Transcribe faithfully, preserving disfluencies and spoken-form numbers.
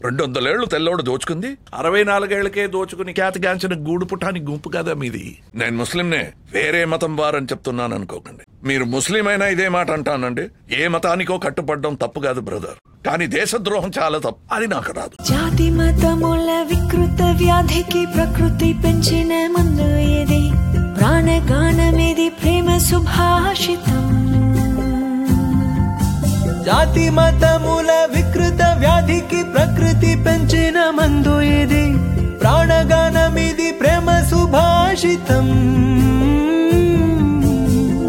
రెండు వందలేళ్లు తెల్లోడు దోచుకుంది అరవై నాలుగేళ్లకే దోచుకుని ఖ్యాతిగాంచిన గూడు పుటాని గుంపు కదా మీది. నేను ముస్లింనే, వేరే మతం వారని చెప్తున్నాను అనుకోకండి. మీరు ముస్లిం అయినా ఇదే మాట అంటానండి. ఏ మతానికో కట్టుపడడం తప్పు కాదు బ్రదర్, కానీ దేశద్రోహం చాలా తప్పు. అది నాకు రాదు. జాతి మతముల వికృత వ్యాధికి ప్రకృతి పెంచిన మందు ఏది? ప్రాణగానమేది ప్రేమ సుభాషితం. జాతి మతముల వికృత వ్యాధికి ప్రకృతి పెంచిన మందు ఏది? ప్రాణగానమిది ప్రేమ సుభాషితం.